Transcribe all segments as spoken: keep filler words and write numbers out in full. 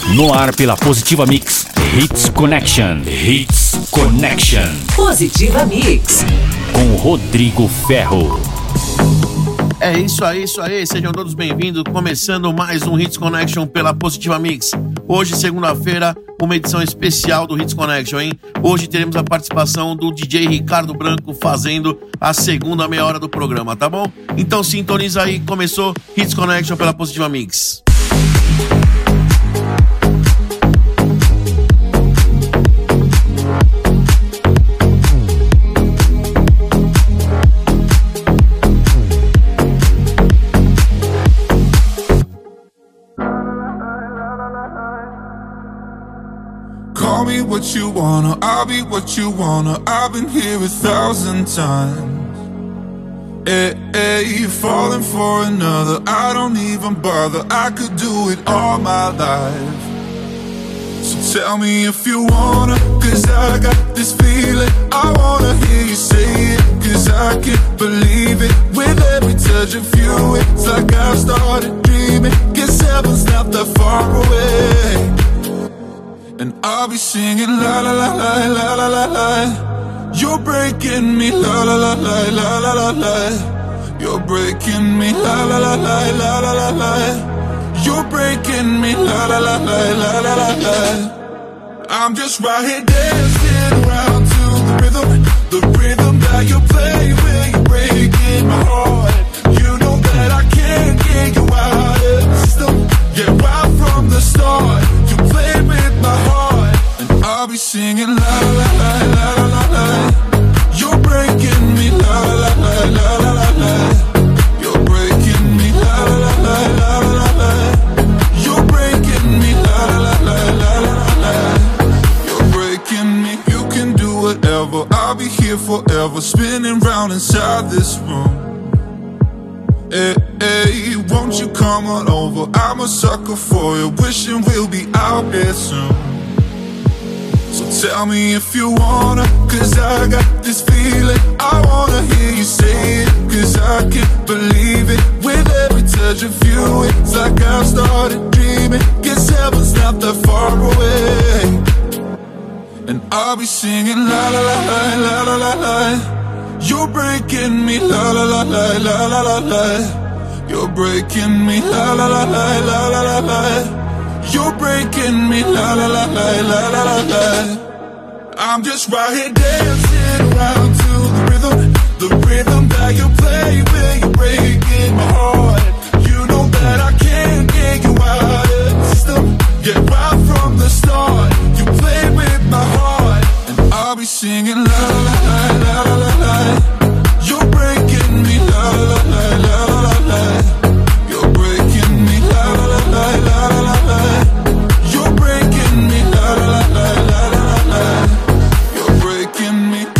No ar pela Positiva Mix, Hits Connection. Hits Connection. Positiva Mix. Com Rodrigo Ferro. É isso aí, isso aí. Sejam todos bem-vindos. Começando mais um Hits Connection pela Positiva Mix. Hoje, segunda-feira, uma edição especial do Hits Connection, hein? Hoje teremos a participação do D J Ricardo Branco fazendo a segunda meia hora do programa, tá bom? Então sintoniza aí, começou Hits Connection pela Positiva Mix. Call me what you wanna, I'll be what you wanna. I've been here a thousand times. Hey, hey, falling for another, I don't even bother. I could do it all my life. So tell me if you wanna, cause I got this feeling. I wanna hear you say it, cause I can't believe it. With every touch of you, it's like I've started dreaming. Guess heaven's not that far away. And I'll be singing la la la la la la la la. You're breaking me la la la la la la la la. You're breaking me la la la la la la la la. You're breaking me la la la la la la la la. I'm just right here dancing around to the rhythm, the rhythm that you play when you're breaking my heart. You know that I can't get you out of the system. Yeah, right from the start, you played with my heart. And I'll be singing la la la la la la la. You're breaking me la la la la la la la. You're breaking me la la la la la la la. You're breaking me la la la la la la la. You're breaking me. You can do whatever, I'll be here forever, spinning round inside this room. Hey, hey, won't you come on over? I'm a sucker for you, wishing we'll be out there soon. So tell me if you wanna, cause I got this feeling. I wanna hear you say it, cause I can't believe it. With every touch of you, it's like I've started dreaming. Guess heaven's not that far away. And I'll be singing la la la la la la la la. You're breaking me la la la la la la la la. You're breaking me la la la la la la la la. You're breaking me la la la la la la la la. I'm just right here dancing around to the rhythm, the rhythm that you play when you're breaking my heart. You know that I can't get you out of the system. Yeah, right from the start, you played with my heart. And I'll be singing la la la la la la la. You're breaking me la la la la la la la. You're breaking me la la la la la la la la. You're breaking me la la la la la la la la. You're breaking me.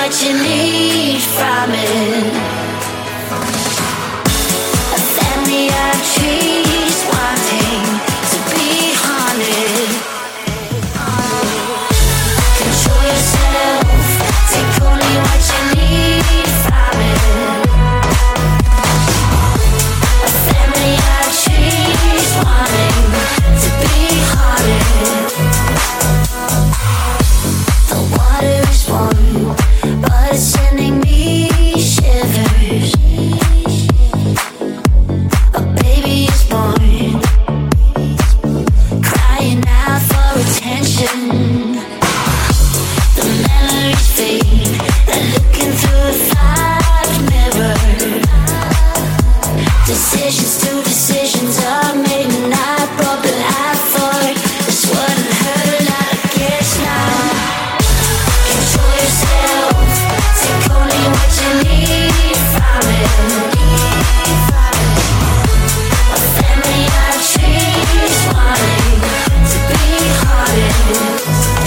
what you need from it. A family of trees wanting to be haunted. Control yourself, take only what you need from it. A family of trees wanting to be haunted. The water is warm, but it's sending me shivers. A baby is born, crying out for attention. The memories fade, they're looking through a fogged mirror. Decisions to decisions are made and I broke the I thought this wouldn't hurt a lot, I guess now. Control yourself, take only what you need from it. A family of trees wanting to be haunted.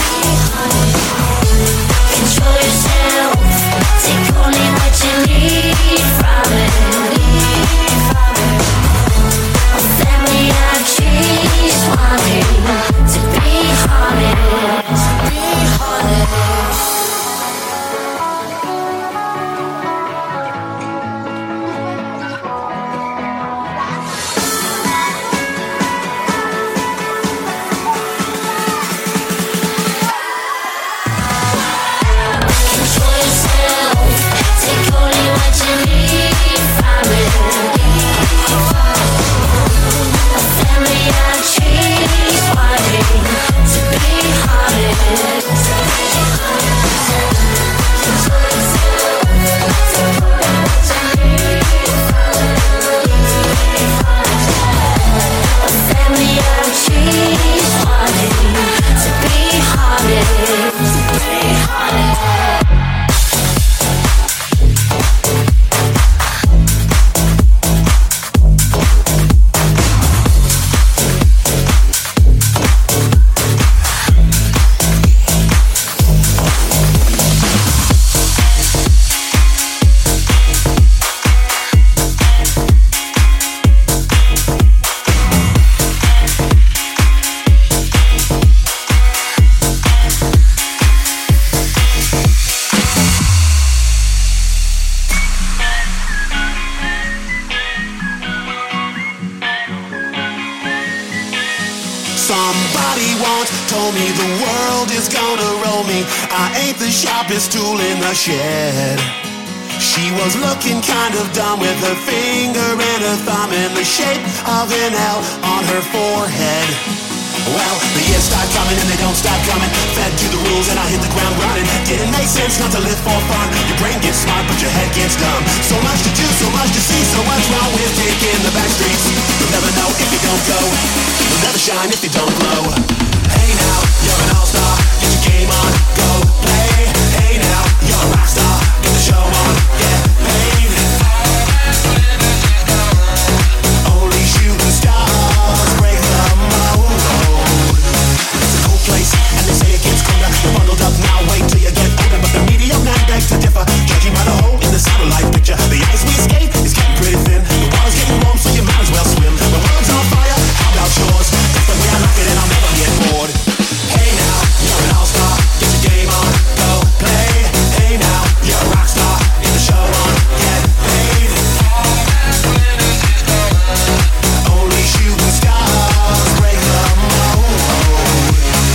Control yourself, take only what you need from it. A family of trees wanting to be haunted. Be haunted. Control yourself, take only what you need from it. A family of trees wanting to be haunted. A family of trees wanting to be haunted. Be haunted. Somebody once told me the world is gonna roll me. I ain't the sharpest tool in the shed. She was looking kind of dumb with her finger and her thumb in the shape of an L on her forehead. Well, the years start coming and they don't stop coming. Fed to the rules and I hit the ground running. Didn't make sense not to live for fun. Your brain gets smart but your head gets dumb. So much to do, so much to see. So what's wrong with taking the back streets? You'll never know if you don't go. You'll never shine if you don't glow. Hey now, you're an all-star. Get your game on, go play. Hey now, you're a rock star. Get the show on, get paid. Only shooting stars break the mold. It's a cold place, and they say it gets colder. You're bundled up now, wait till you get older. But the medium man begs to differ. Judging by the hole in the satellite picture, the ice we skate is getting pretty thin. The water's getting warm, so you might as well swim. The world's on fire, how about yours? That's the way I like it, and I'll never get bored. Hey now, you're an all-star. Get your game on, go play. Hey now, you're a rock star. Get the show on, get paid. Only shooting stars break the mold.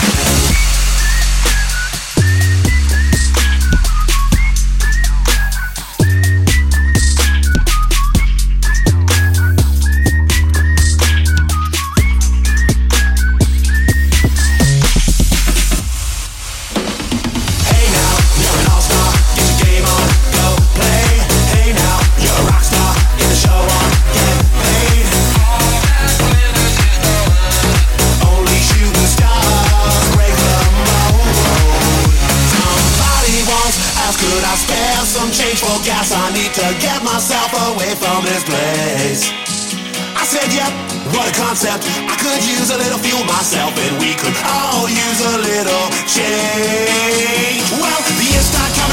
Hey now, you're an all-star. Get your game on, go play. Hey now, you're a rock star. Get the show on, get paid. Only shooting stars break the mold. Somebody once asked, could I spare some change for gas? I need to get myself away from this place. I said, yep, what a concept. I could use a little fuel myself, and we could all use a little change. Well, the years start coming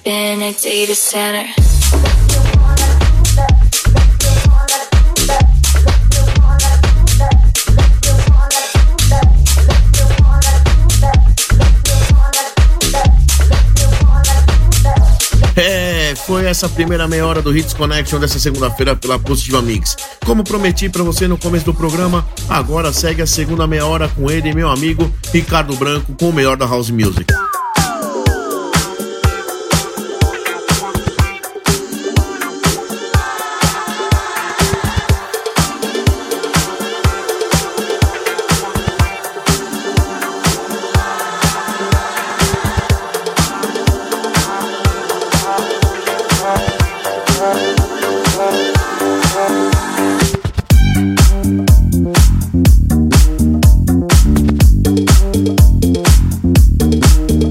been a data center. É, foi essa primeira meia hora do Hits Connection dessa segunda-feira pela Positiva Mix. Como prometi pra você no começo do programa, agora segue a segunda meia hora com ele, meu amigo Ricardo Branco, com o melhor da House Music. We'll be right back.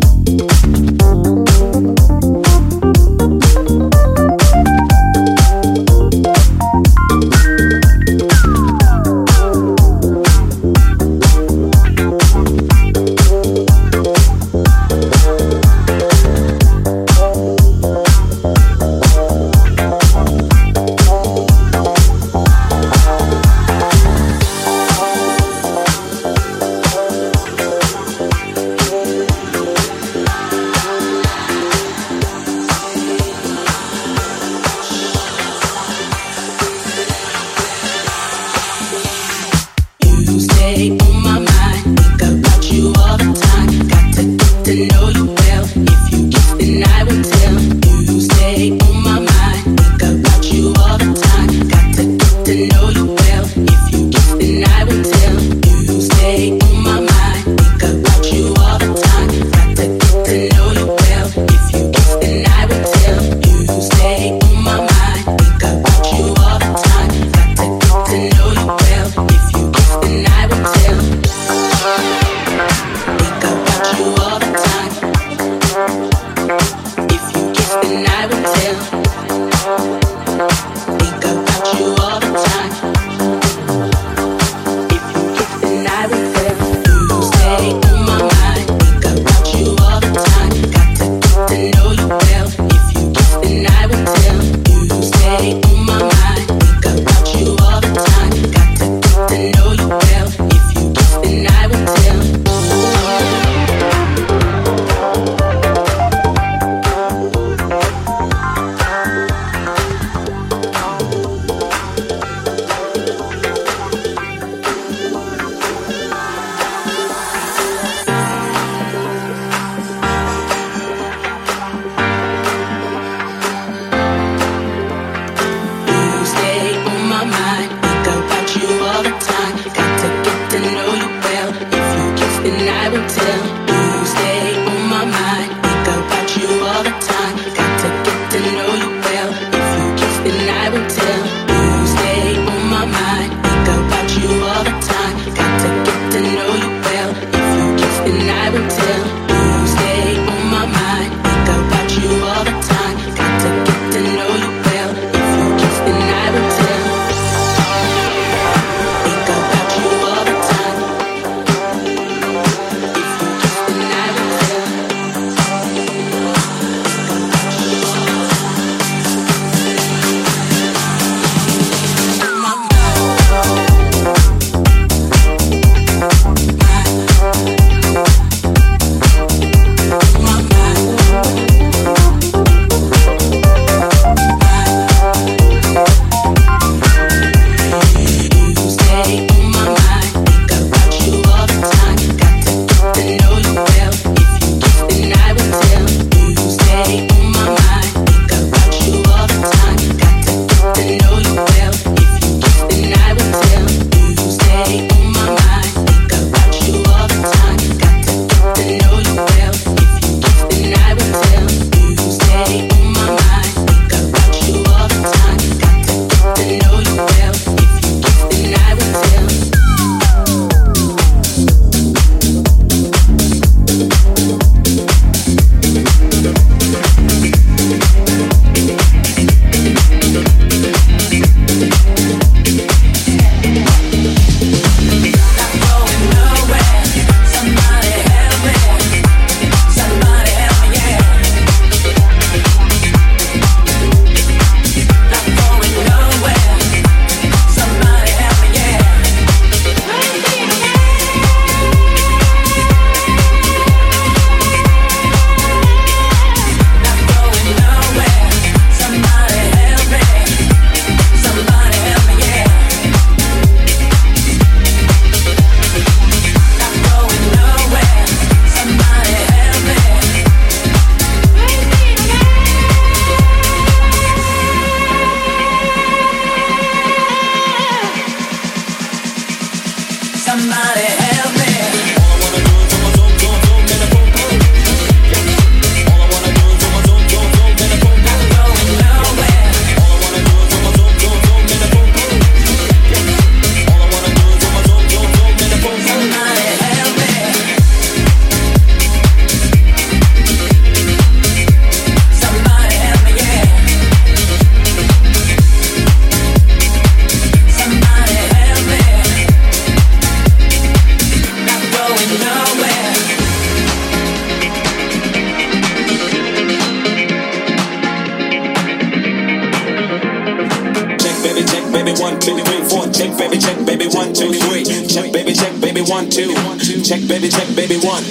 check, baby, check, baby, one, two, three. Check, baby, check, baby, one, two. Check, baby, check, baby, one.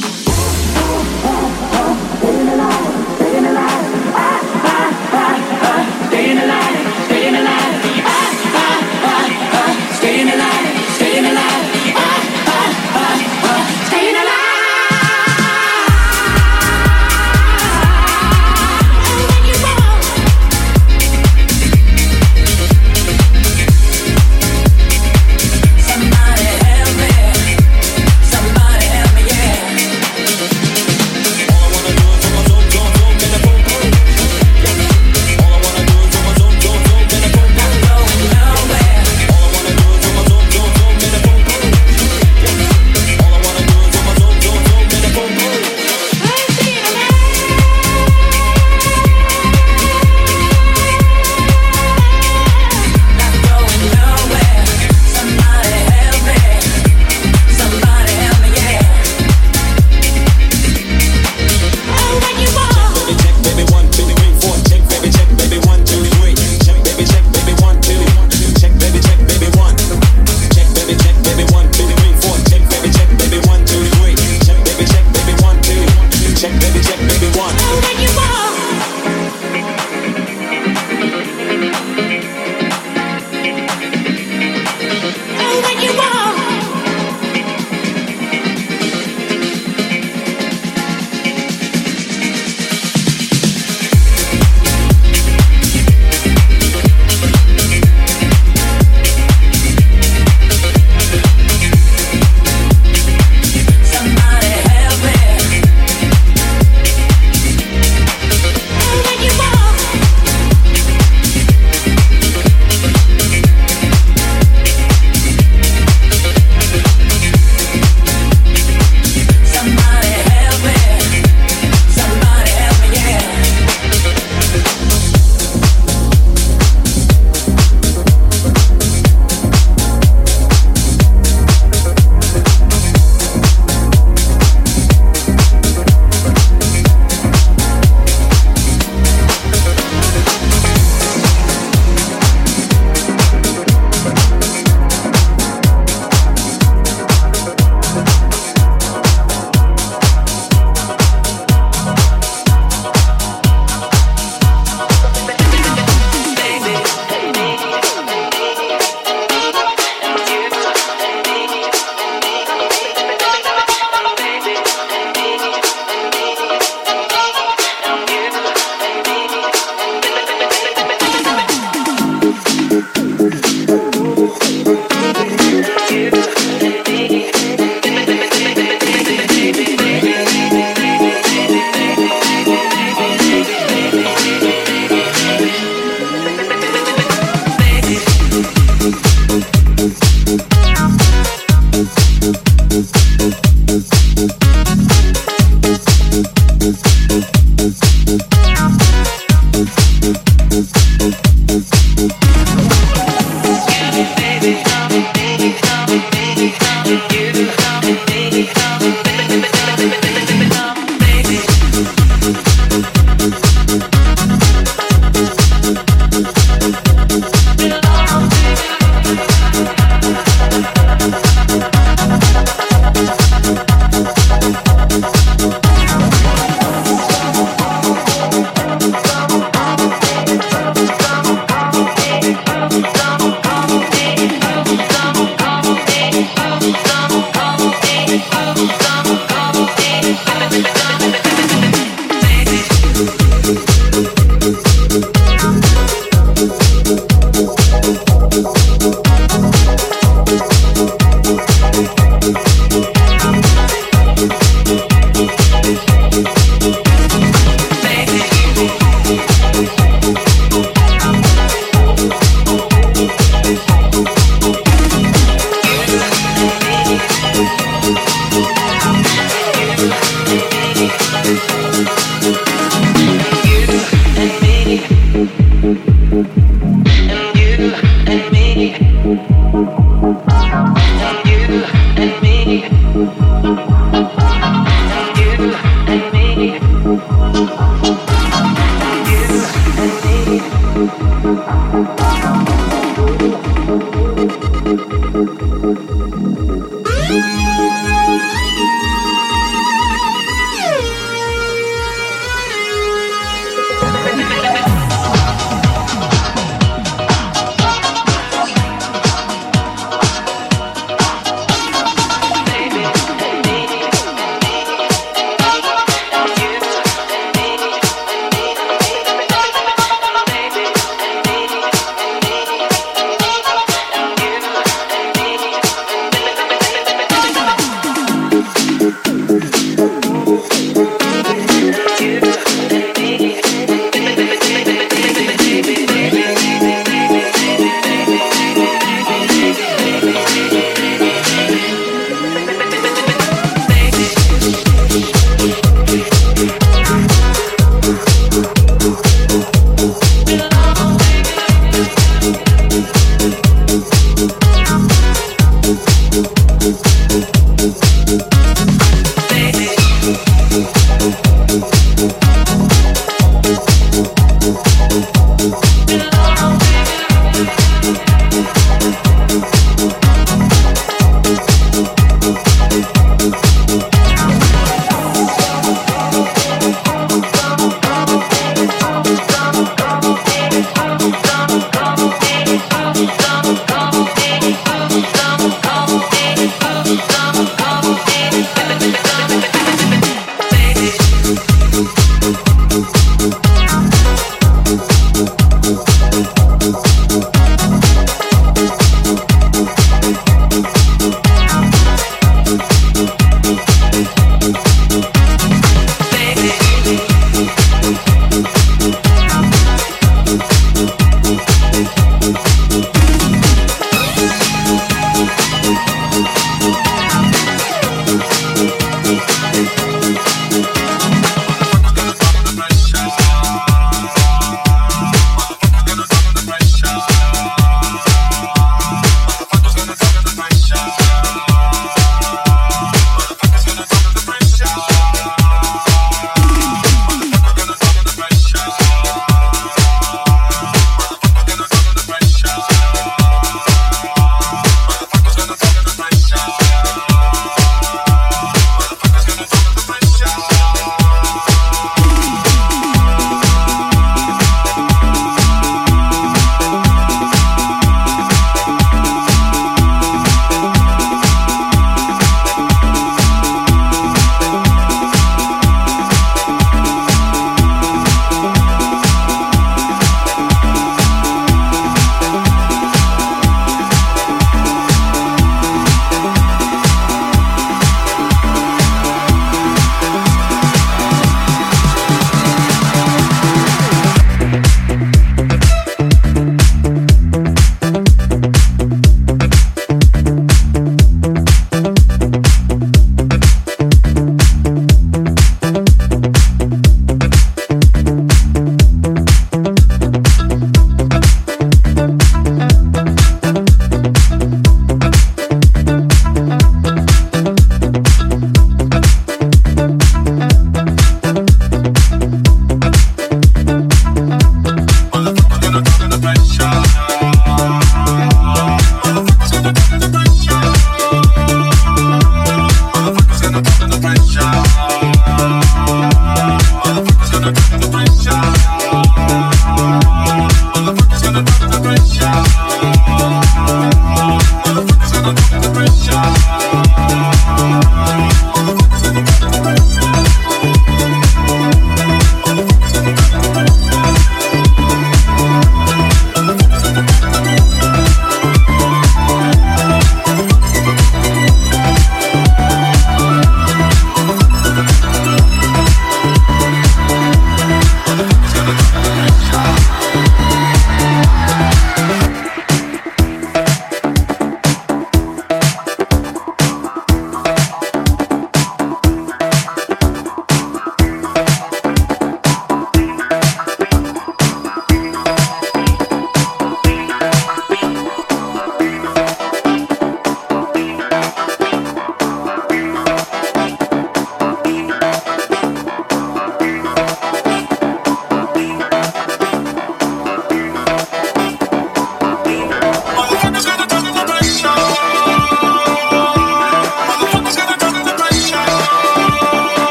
Staying alive, staying alive, ah, ah, ah, ah. Staying alive, staying alive, ah, ah, ah, ah. Staying alive. Somebody help me, somebody help me, yeah. Baby.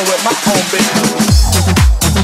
with my own bitch.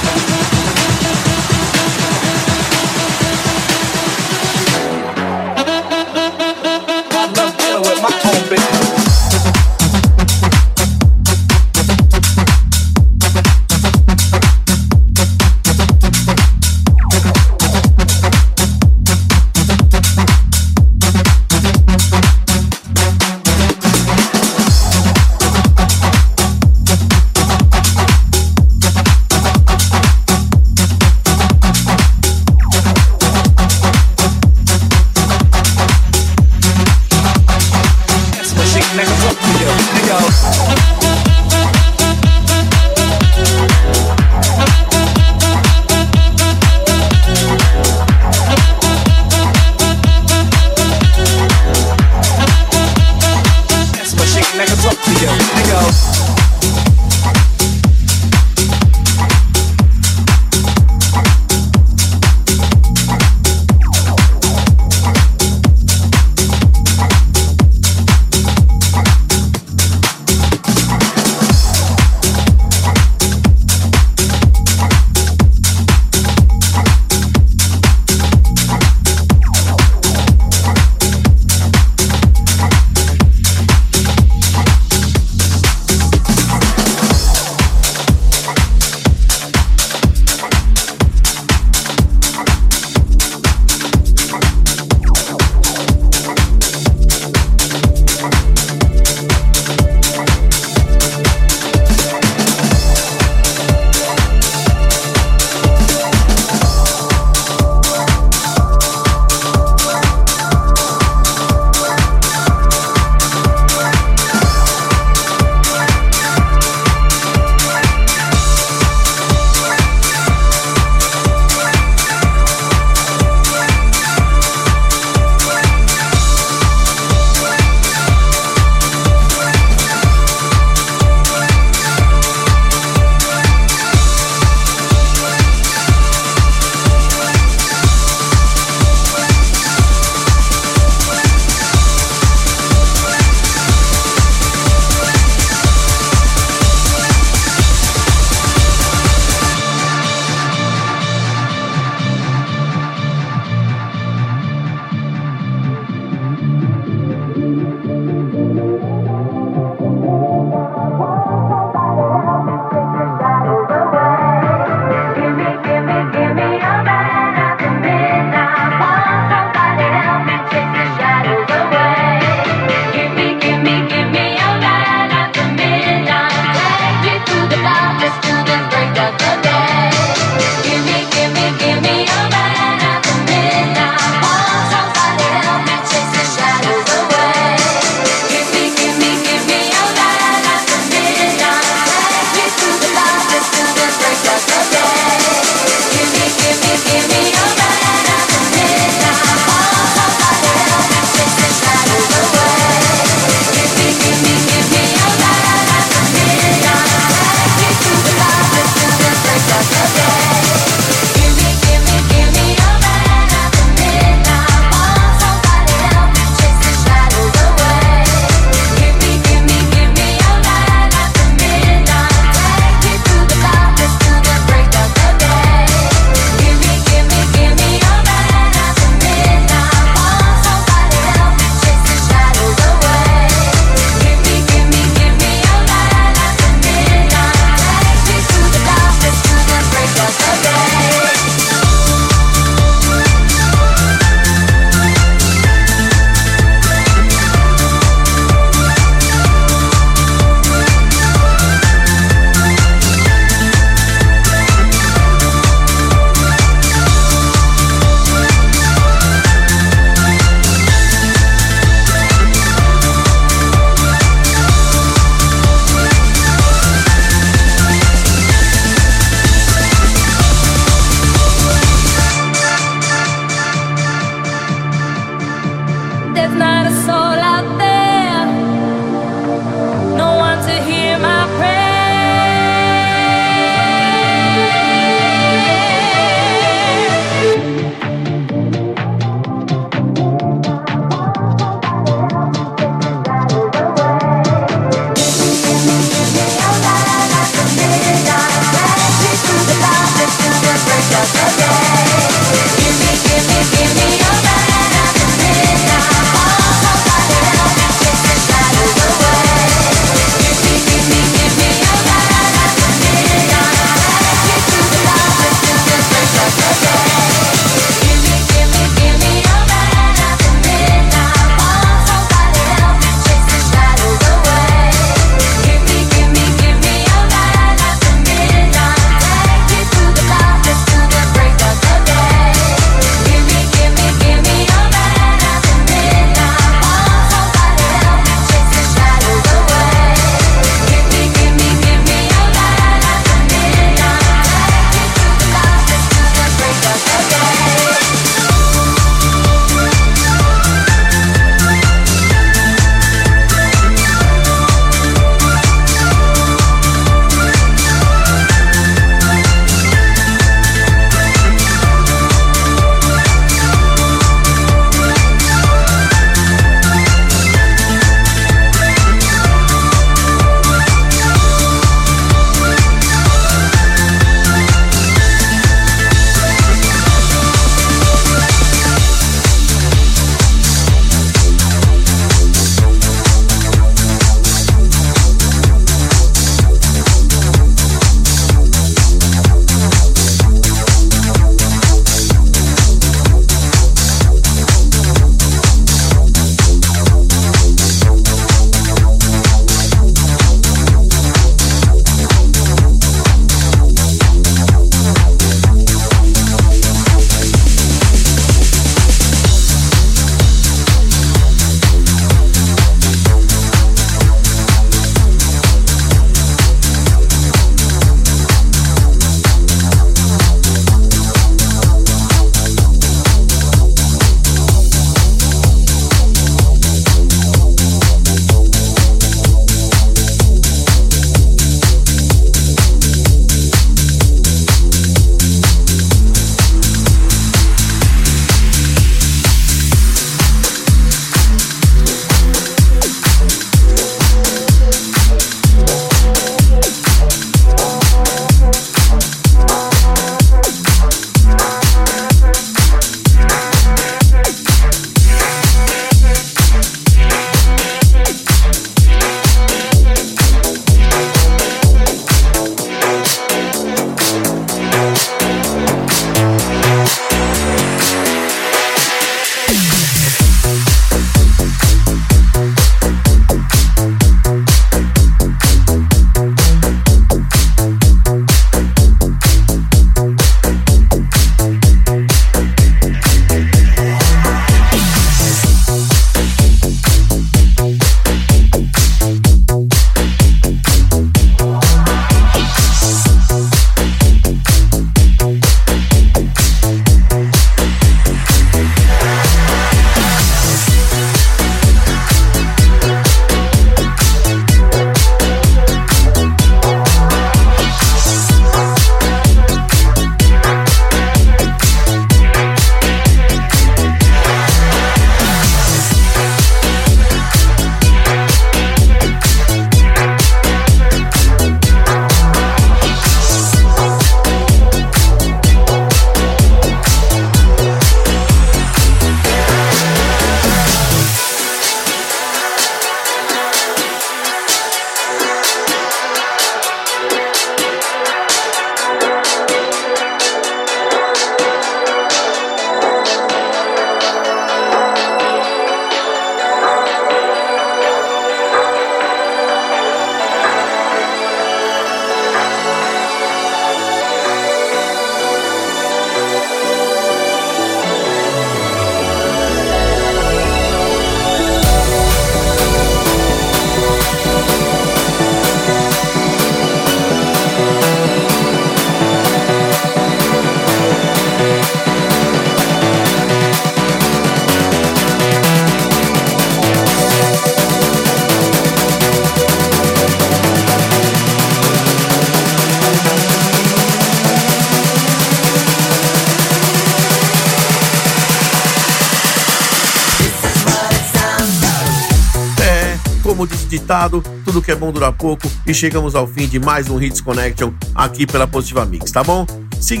como diz o ditado, tudo que é bom dura pouco e chegamos ao fim de mais um Hits Connection aqui pela Positiva Mix, tá bom? Seguinte,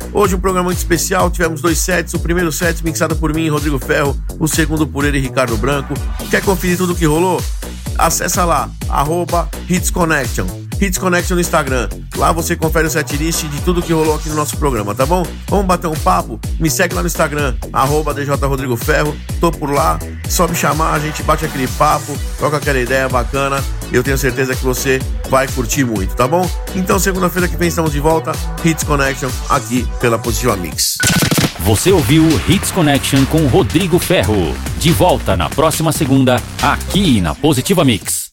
Hoje um programa muito especial, tivemos dois sets, o primeiro set mixado por mim e Rodrigo Ferro, o segundo por ele e Ricardo Branco. Quer conferir tudo o que rolou? Acessa lá, arroba Hits Connection. Hits Connection no Instagram. Lá você confere o setlist de tudo que rolou aqui no nosso programa, tá bom? Vamos bater um papo? Me segue lá no Instagram, arroba D J Rodrigo Ferro. Tô por lá, só me chamar, a gente bate aquele papo, troca aquela ideia bacana. Eu tenho certeza que você vai curtir muito, tá bom? Então segunda-feira que vem estamos de volta, Hits Connection, aqui pela Positiva Mix. Você ouviu Hits Connection com Rodrigo Ferro. De volta na próxima segunda, aqui na Positiva Mix.